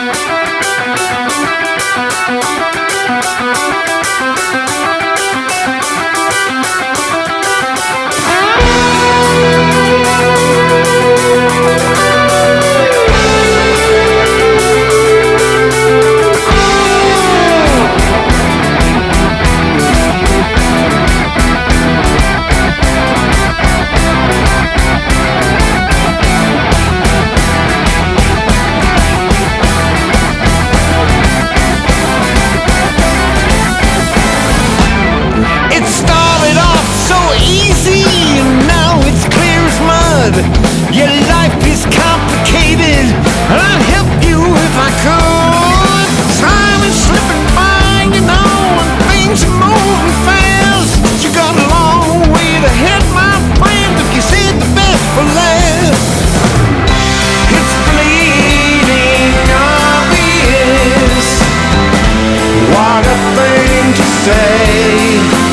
Your life is complicated. I'd help you if I could. Time is slipping by, you know, and things are moving fast. You got a long way to head, my friend, if you said the best for last. It's bleeding obvious. What a thing to say.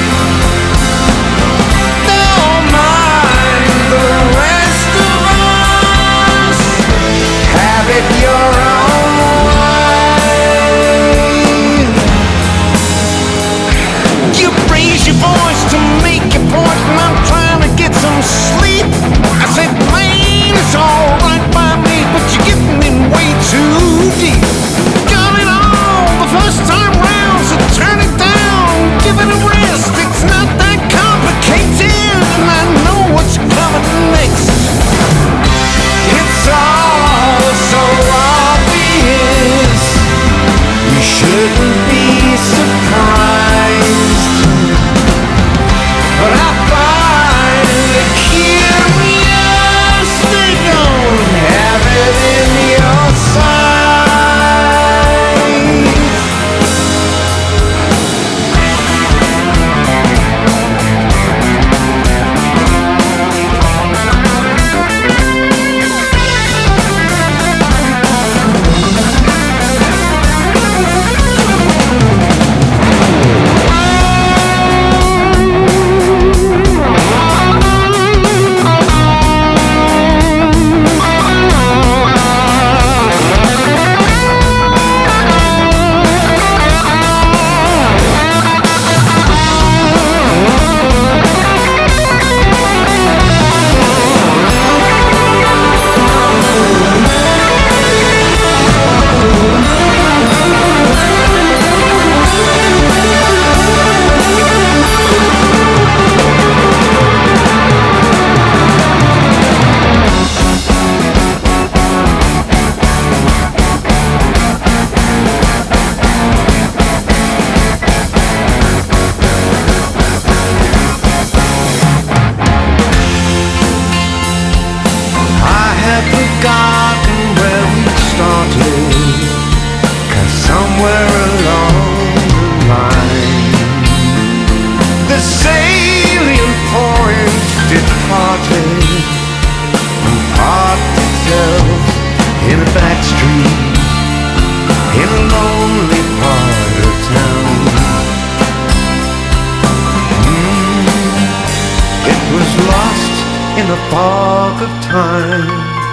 In a fog of time,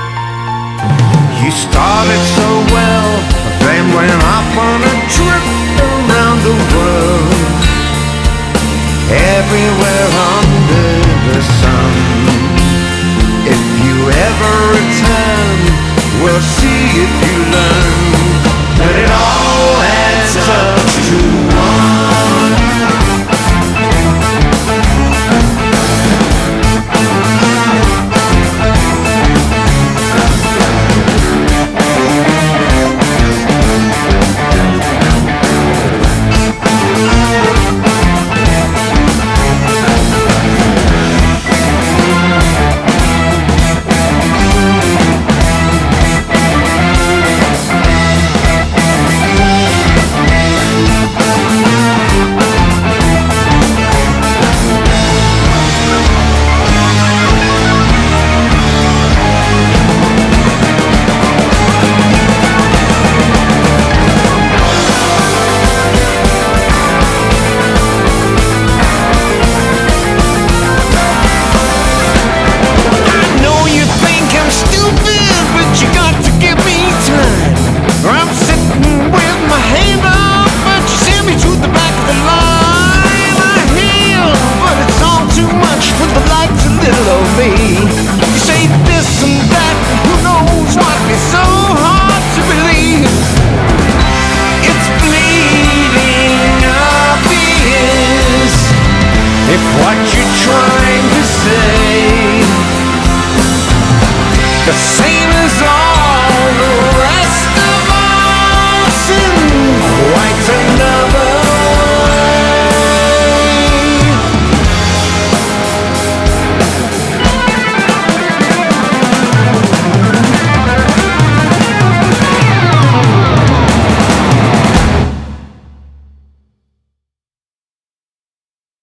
you started so well, then went off on a trip around the world. Everywhere